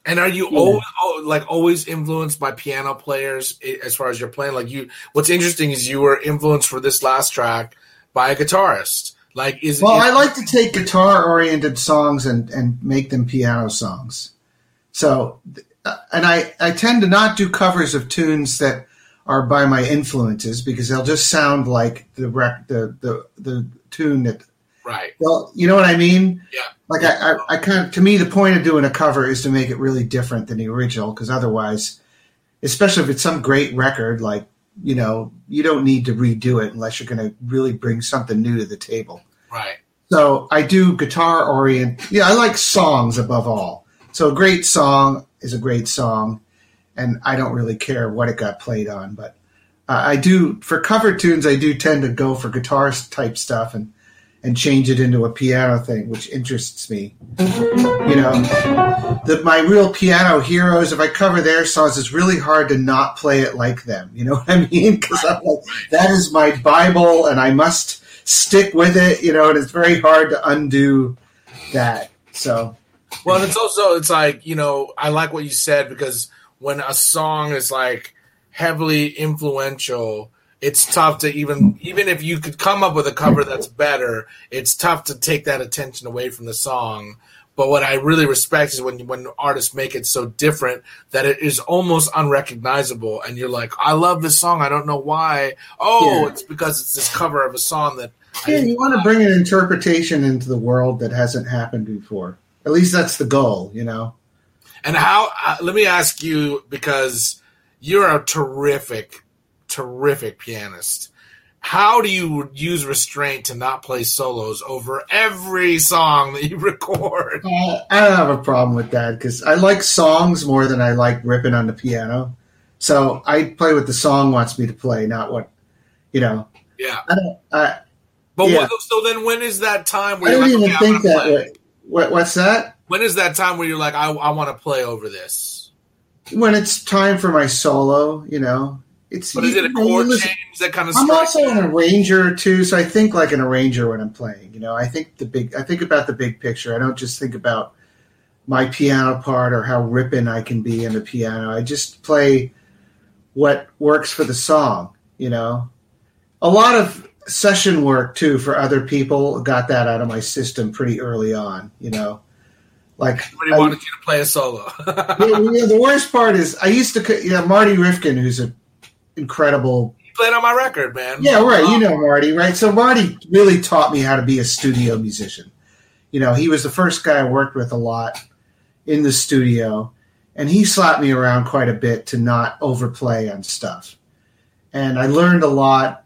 And are you Yeah. always like always influenced by piano players as far as you're playing? Like you, what's interesting is you were influenced for this last track by a guitarist. Like is Well, is, I like to take guitar-oriented songs and, and make them piano songs. So, and I, I tend to not do covers of tunes that are by my influences because they'll just sound like the rec, the, the the tune that. right. Well, you know what I mean? Yeah. Like I, I, I kind of, to me, the point of doing a cover is to make it really different than the original, because otherwise, especially if it's some great record, like, you know, you don't need to redo it unless you're going to really bring something new to the table. Right. So I do guitar orient. Yeah, I like songs above all. So a great song is a great song, and I don't really care what it got played on. But uh, I do, for cover tunes, I do tend to go for guitar type stuff and and change it into a piano thing, which interests me. You know, the, my real piano heroes, if I cover their songs, it's really hard to not play it like them. You know what I mean? Because I'm like, that is my Bible, and I must stick with it. You know, and it's very hard to undo that. So, Well, and it's also it's like, you know, I like what you said, because when a song is like heavily influential, it's tough to even even if you could come up with a cover that's better, it's tough to take that attention away from the song. But what I really respect is when when artists make it so different that it is almost unrecognizable, and you're like, I love this song, I don't know why. Oh, Yeah. it's because it's this cover of a song that yeah, you want to bring an interpretation into the world that hasn't happened before. At least that's the goal, you know. And how, uh, let me ask you, because you're a terrific, terrific pianist. How do you use restraint to not play solos over every song that you record? Uh, I don't have a problem with that because I like songs more than I like ripping on the piano. So I play what the song wants me to play, not what, you know. Yeah. I don't. I, But yeah. what, so then when is that time I where you're don't like, even okay, I'm think gonna that play? way. What, what's that? When is that time where you're like, I, I want to play over this? When it's time for my solo, you know. It's. But is it a you know, chord you listen- change that kind of I'm strikes also you? an arranger too, so I think like an arranger when I'm playing. You know, I think the big. I think about the big picture. I don't just think about my piano part or how ripping I can be in the piano. I just play what works for the song. You know, a lot of session work too for other people got that out of my system pretty early on. You know, like Somebody I- wanted you to play a solo. yeah, yeah, the worst part is I used to. You know, Marty Rifkin, who's an incredible. You played on my record, man. Yeah, right. You Um, know Marty, right? So Marty really taught me how to be a studio musician. You know, he was the first guy I worked with a lot in the studio, and he slapped me around quite a bit to not overplay on stuff. And I learned a lot.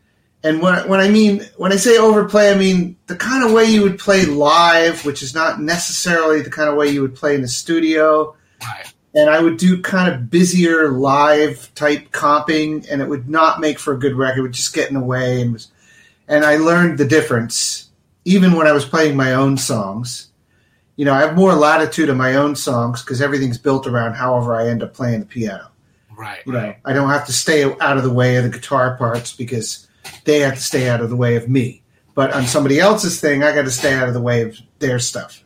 And when when I mean when I say overplay, I mean the kind of way you would play live, which is not necessarily the kind of way you would play in the studio. Right. And I would do kind of busier live type comping, and it would not make for a good record. It would just get in the way, and was, and I learned the difference even when I was playing my own songs. You know, I have more latitude in my own songs because everything's built around however I end up playing the piano. Right. You know, I don't have to stay out of the way of the guitar parts because they have to stay out of the way of me. But on somebody else's thing, I got to stay out of the way of their stuff.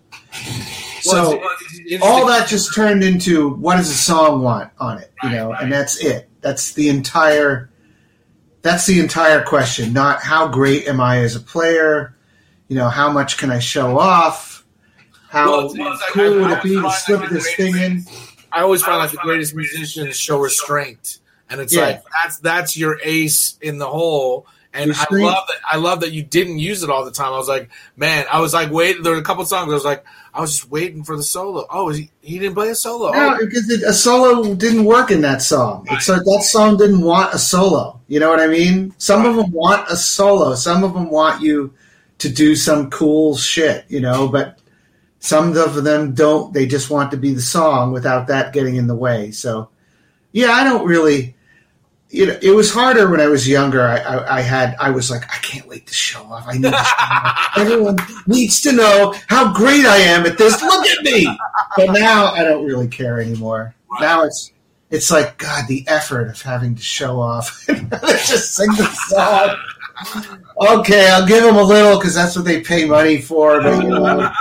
So Well, it's- it's all interesting. that just turned into what does the song want on it, you know, Right, and right. that's it. That's the entire. That's the entire question. Not how great am I as a player, you know, how much can I show off, how Well, it's- well, it's like, cool I- would I it be to find slip like the this thing in? I always find like the greatest musicians show restraint, and it's Yeah. like that's that's your ace in the hole. And Restraint. I love that. I love that you didn't use it all the time. I was like, man, I was like, wait. There were a couple songs. I was like, I was just waiting for the solo. Oh, is he? He didn't play a solo. No, Oh, because it, a solo didn't work in that song. It's like that song didn't want a solo. You know what I mean? Some of them want a solo. Some of them want you to do some cool shit, you know, but some of them don't. They just want to be the song without that getting in the way. So, yeah, I don't really. You know, it was harder when I was younger. I, I, I had, I was like, I can't wait to show off. I need to show off. Everyone needs to know how great I am at this. Look at me. But now I don't really care anymore. Right. Now it's, it's like, God, the effort of having to show off. Let's just sing the song. Okay, I'll give them a little because that's what they pay money for. But, you know,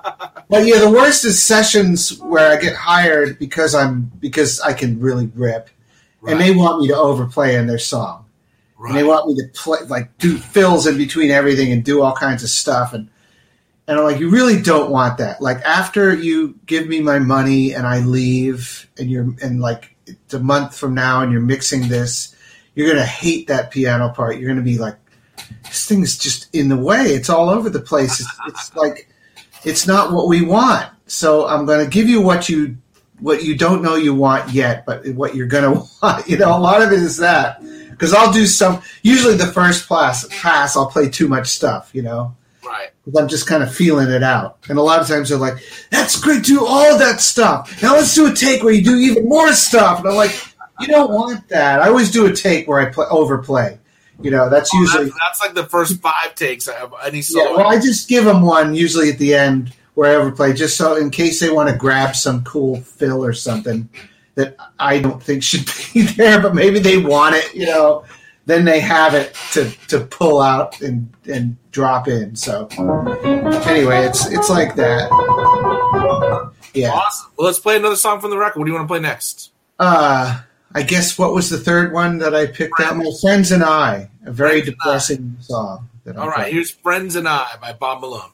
But yeah, the worst is sessions where I get hired because I'm because I can really rip, right. And they want me to overplay in their song, right. And they want me to play like do fills in between everything and do all kinds of stuff, and and I'm like, you really don't want that. Like after you give me my money and I leave, and you're and like it's a month from now, and you're mixing this, you're gonna hate that piano part. You're gonna be like, this thing's just in the way. It's all over the place. It's, it's like. It's not what we want, so I'm going to give you what you what you don't know you want yet, but what you're going to want. You know, a lot of it is that because I'll do some. Usually, the first pass, pass, I'll play too much stuff. You know, right? Because I'm just kind of feeling it out, and a lot of times they're like, "That's great, do all of that stuff. Now let's do a take where you do even more stuff." And I'm like, "You don't want that." I always do a take where I play, overplay. You know, that's oh, usually... That's, that's like the first five takes of any solo. Yeah, well, I just give them one, usually at the end, where I overplay, just so in case they want to grab some cool fill or something that I don't think should be there, but maybe they want it, you know, then they have it to, to pull out and, and drop in. So, anyway, it's it's like that. Yeah. Awesome. Well, let's play another song from the record. What do you want to play next? Uh... I guess what was the third one that I picked out? My Friends and I, a very Friends depressing song. That All right, playing. Here's Friends and I by Bob Malone.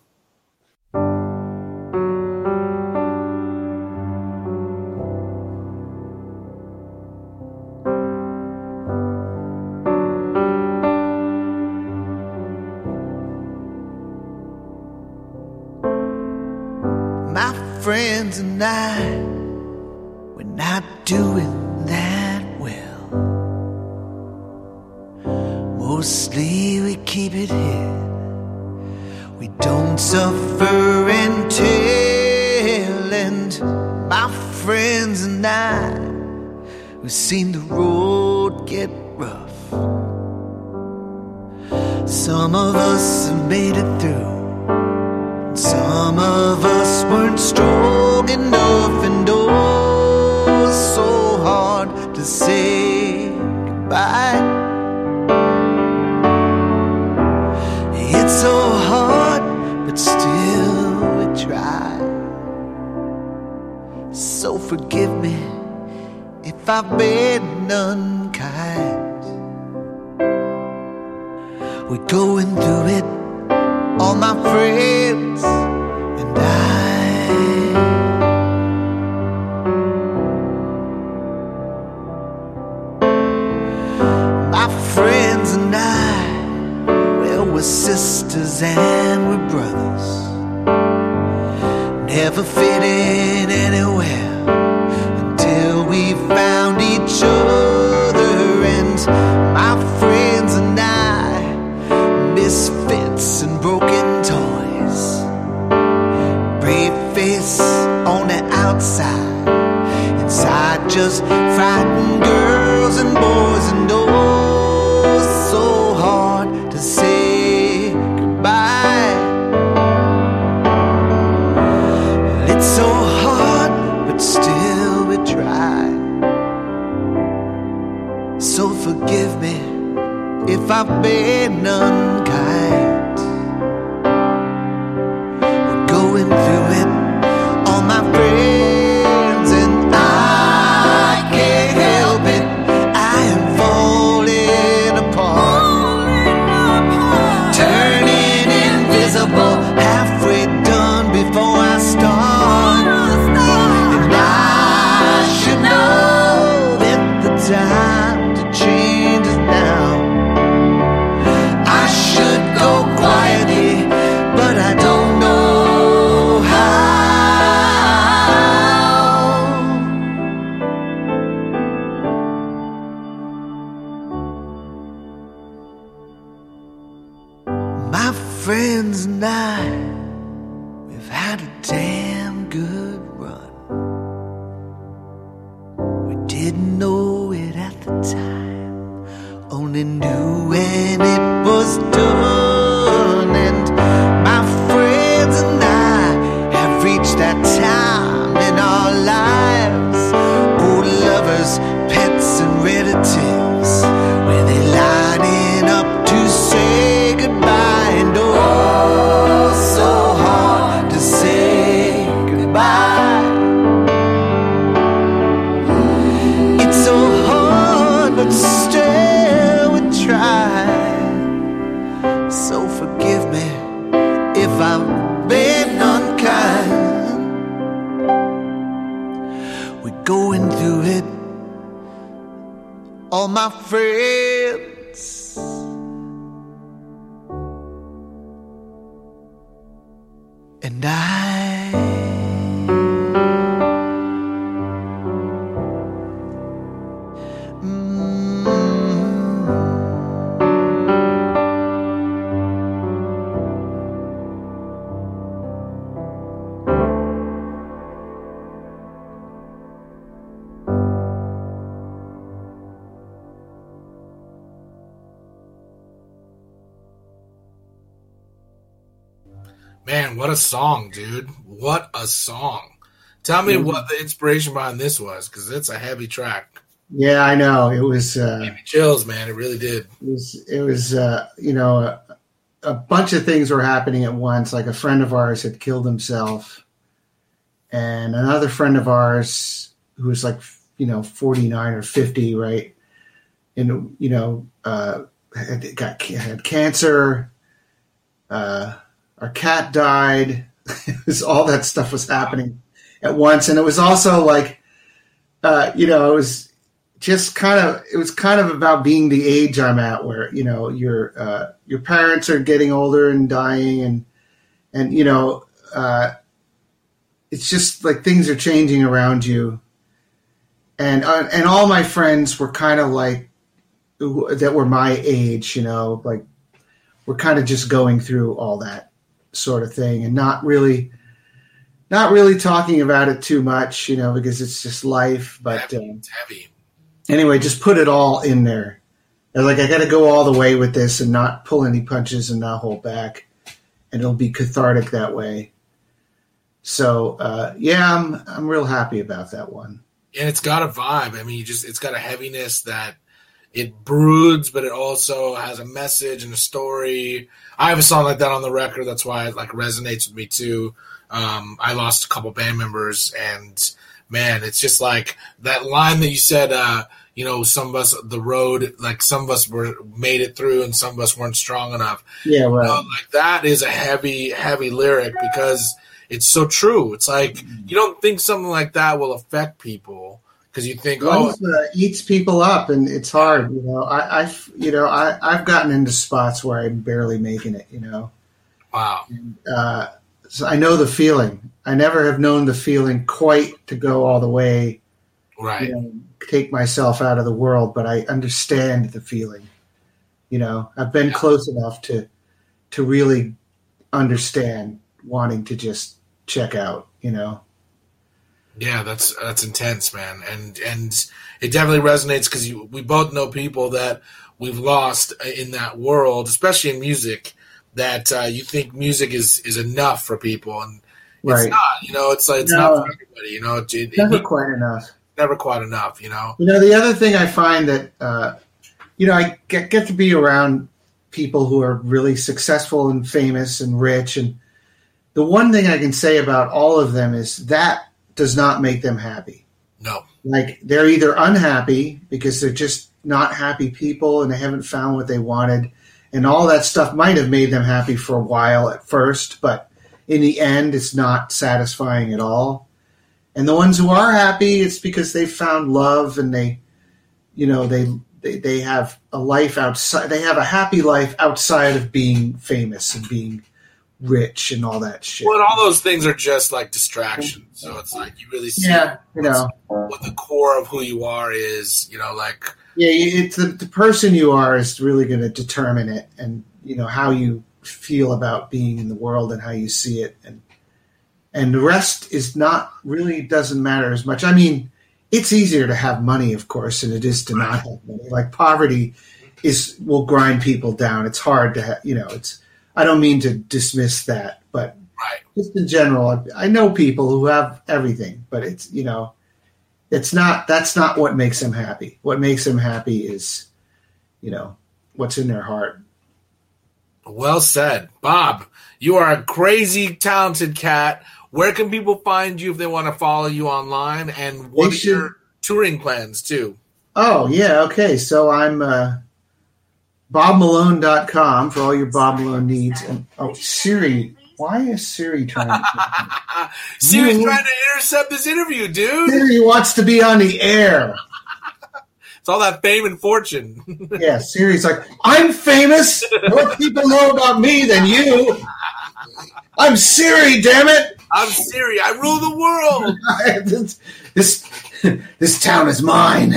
My friends and I, we're not doing that. Mostly we keep it here. We don't suffer until, and my friends and I, we've seen the road get rough. Some of us have made it through. Some of us weren't strong enough, and oh, so hard to say goodbye. It's so hard, but still we try. So forgive me if I've been unkind. We're going through it, all my friends and I. My friends and I, we're sisters and we're brothers, never fit in anywhere until we found each other. And my friends and I, misfits and broken toys, brave face on the outside, inside just frightened girls and boys, and oh, so hard to say still we try. So forgive me if I've been unkind. We're going through it, all my friends, and I can't help it. I am falling apart, turning invisible, halfway done before I start. Time to change is now. I should go quietly, but I don't know how. My friends and I, we've had a damn good run. We didn't know it at the time, only knew when it was done. And my friends and I have reached that time in our lives, old lovers, pets and relatives, where they lining up to say goodbye. And oh, so hard to say Man, what a song, dude. What a song. Tell me mm-hmm. what the inspiration behind this was, because it's a heavy track. Yeah, I know. It was uh, gave me chills, man. It really did. It was, it was uh, you know, a, a bunch of things were happening at once. Like a friend of ours had killed himself, and another friend of ours who was like, you know, forty-nine or fifty, right? And, you know, uh, had, got had cancer. Uh, our cat died. It was, all that stuff was happening at once, and it was also like, uh, you know, it was just kind of it was kind of about being the age I'm at, where you know your uh, your parents are getting older and dying, and and you know, uh, it's just like things are changing around you, and uh, and all my friends were kind of like that were my age, you know, like we're kind of just going through all that sort of thing and not really, not really talking about it too much, you know, because it's just life. But heavy, um, it's heavy. Anyway, just put it all in there. And like I got to go all the way with this and not pull any punches and not hold back, and it'll be cathartic that way. So uh, yeah, I'm I'm real happy about that one. And it's got a vibe. I mean, you just it's got a heaviness that. It broods, but it also has a message and a story. I have a song like that on the record. That's why it like resonates with me too. Um, I lost a couple band members, and man, it's just like that line that you said. Uh, you know, some of us the road, like some of us were made it through, and some of us weren't strong enough. Yeah, right. You know, like that is a heavy, heavy lyric because it's so true. It's like you don't think something like that will affect people. Because you think, Life, oh, uh, eats people up, and it's hard. You know, I, I've, you know, I, I've gotten into spots where I'm barely making it. You know, wow. And, uh, so I know the feeling. I never have known the feeling quite to go all the way, right? You know, take myself out of the world, but I understand the feeling. You know, I've been yeah. close enough to to really understand wanting to just check out. You know. Yeah, that's that's intense, man, and and it definitely resonates because we both know people that we've lost in that world, especially in music. That uh, you think music is, is enough for people, and it's right. not. You know, it's like it's no, not for everybody. You know, it, it, never it, quite enough. Never quite enough. You know. You know, the other thing I find that uh, you know I get get to be around people who are really successful and famous and rich, and the one thing I can say about all of them is that. Does not make them happy. No. Like they're either unhappy because they're just not happy people and they haven't found what they wanted. And all that stuff might have made them happy for a while at first, but in the end, it's not satisfying at all. And the ones who are happy, it's because they found love and they, you know, they, they, they have a life outside, they have a happy life outside of being famous and being rich and all that shit. Well, and all those things are just like distractions. So it's like you really see yeah, you know, what the core of who you are is, you know, like yeah, it's the, the person you are is really going to determine it, and you know how you feel about being in the world and how you see it, and and the rest is not really doesn't matter as much. I mean, it's easier to have money, of course, than it is to not have money. Like poverty is will grind people down. It's hard to have, you know, it's. I don't mean to dismiss that, but right. just in general, I, I know people who have everything, but it's, you know, it's not, that's not what makes them happy. What makes them happy is, you know, what's in their heart. Well said. Bob, you are a crazy talented cat. Where can people find you if they want to follow you online? And what they are should... your touring plans too? Oh, yeah. Okay. So I'm, uh, bob malone dot com for all your Bob Malone needs. And oh, Siri, why is Siri trying to Siri's you, trying to intercept this interview, dude. Siri wants to be on the air. It's all that fame and fortune. Yeah, Siri's like, I'm famous. More people know about me than you. I'm Siri, damn it. I'm Siri. I rule the world. this, this this town is mine.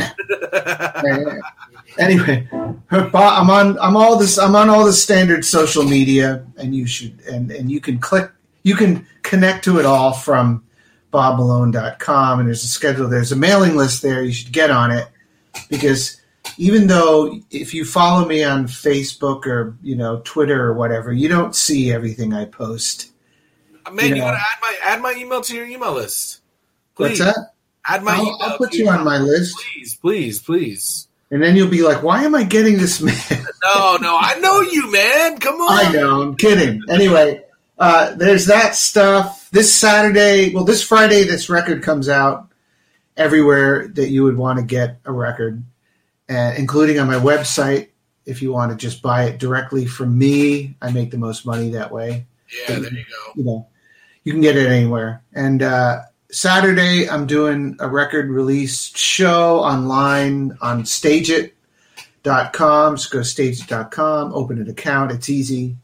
Anyway, I'm on. I'm all this. I'm on all the standard social media, and you should. And, and you can click. You can connect to it all from bob malone dot com, and there's a schedule. There's a mailing list there. You should get on it because even though if you follow me on Facebook or you know Twitter or whatever, you don't see everything I post. Man, you you, know. gotta add my add my email to your email list. Please. What's that? Add my I'll, email. I'll put to you your on my list. Please, please, please. And then you'll be like, why am I getting this man? No, no, I know you, man. Come on. I know, I'm kidding. Anyway, uh, there's that stuff. This Saturday, well, this Friday, this record comes out everywhere that you would want to get a record, uh, including on my website. If you want to just buy it directly from me, I make the most money that way. Yeah, there you go. You know, you can get it anywhere. And uh, Saturday, I'm doing a record release show online on Stageit dot com. So go to Stageit dot com, open an account. It's easy.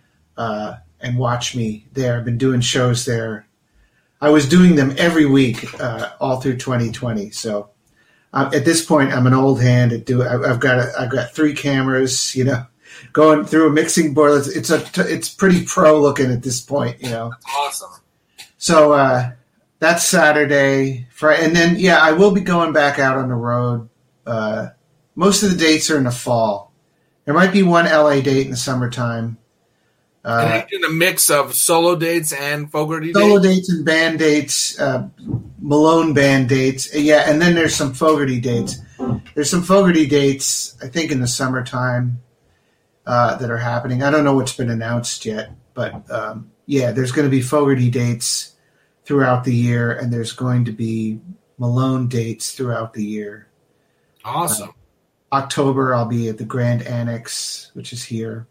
Uh, and watch me there. I've been doing shows there. I was doing them every week uh, all through twenty twenty. So uh, at this point, I'm an old hand at do. I, I've got a, I've got three cameras. You know, going through a mixing board. It's, it's a it's pretty pro looking at this point. You know, Awesome. so. Uh, That's Saturday, Friday, and then yeah, I will be going back out on the road. Uh, most of the dates are in the fall. There might be one L A date in the summertime. Uh, and you're doing a mix of solo dates and Fogarty solo dates? dates and band dates, uh, Malone band dates, yeah, and then there's some Fogarty dates. There's some Fogarty dates, I think, in the summertime uh, that are happening. I don't know what's been announced yet, but um, yeah, there's going to be Fogarty dates throughout the year, and there's going to be Malone dates throughout the year. Awesome. Uh, October, I'll be at the Grand Annex, which is here.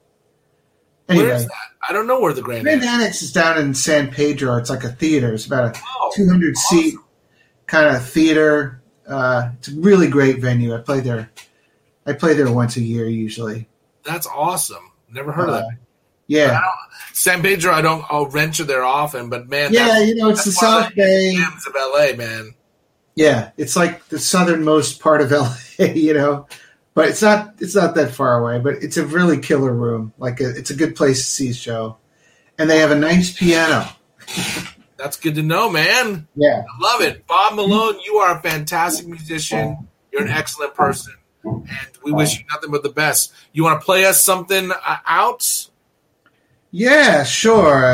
Where Anyway, is that? I don't know where the Grand Grand Annex Annex is down in San Pedro. It's like a theater. It's about a Oh, two hundred seat awesome. kind of theater. Uh, it's a really great venue. I play there. I play there once a year usually. That's awesome. Never heard Uh, of that. Yeah. I don't, San Pedro, I don't. I'll venture there often, but man, Yeah, that's, you know, it's the that's one of South Bay. gems of L A, man. Yeah, it's like the southernmost part of L A, you know, but it's not it's not that far away. But it's a really killer room. Like a, it's a good place to see a show, and they have a nice piano. That's good to know, man. Yeah, I love it. Bob Malone, you are a fantastic musician. You're an excellent person, and we wish you nothing but the best. You want to play us something uh, out? yeah, sure.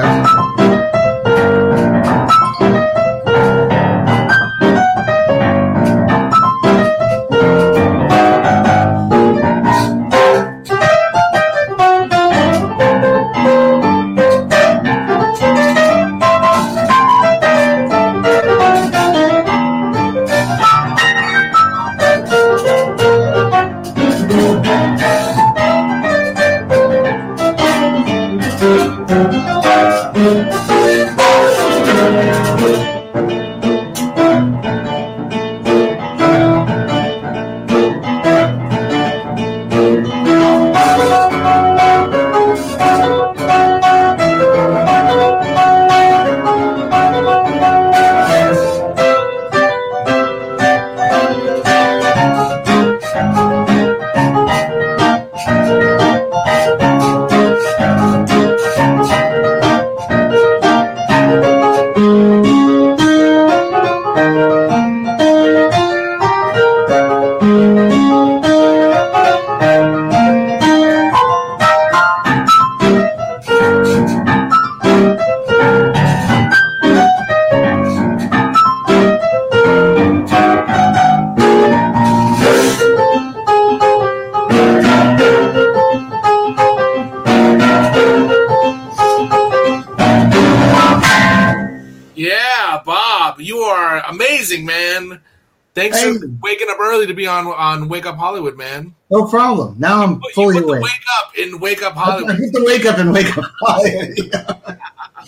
Yeah, Bob, you are amazing, man. Thanks Hey. for waking up early to be on on Wake Up Hollywood, man. No problem. Now I'm But fully you put the awake. wake up in Wake Up I Hollywood. get to wake up and wake up. Hollywood.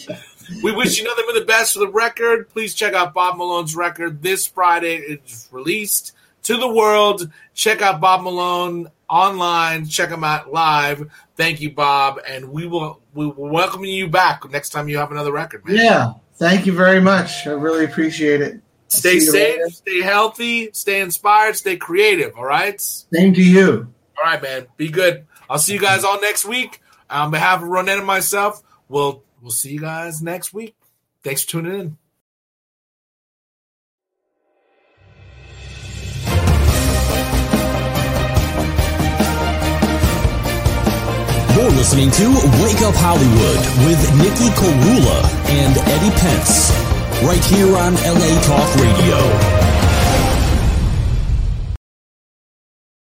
We wish you nothing but the best for the record. Please check out Bob Malone's record this Friday. It's released to the world. Check out Bob Malone online. Check him out live. Thank you, Bob, and we will we will welcome you back next time you have another record, man. Yeah, thank you very much. I really appreciate it. Stay See you safe, later. stay healthy, stay inspired, stay creative. All right. Same to you. All right, man. Be good. I'll see you guys all next week. On behalf of Ronette and myself, we'll we'll see you guys next week. Thanks for tuning in. You're listening to Wake Up Hollywood with Nikki Korula and Eddie Pence, right here on L A Talk Radio.